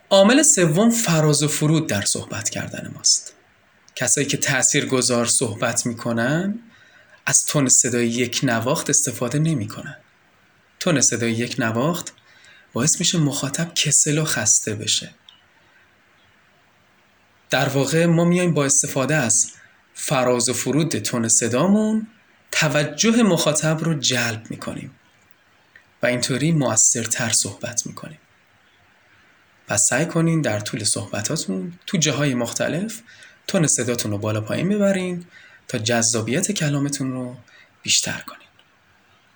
عامل سوم فراز و فرود در صحبت کردن ماست. کسایی که تاثیرگذار صحبت میکنن از تون صدای یک نواخت استفاده نمیکنن. تون صدای یک نواخت باعث میشه مخاطب کسل و خسته بشه. در واقع ما میایم با استفاده از فراز و فرود تون صدامون توجه مخاطب رو جلب میکنیم و اینطوری مؤثرتر صحبت میکنیم. پس سعی کنین در طول صحبتاتون تو جاهای مختلف تون صداتون رو بالا پایین ببرین تا جذابیت کلامتون رو بیشتر کنین.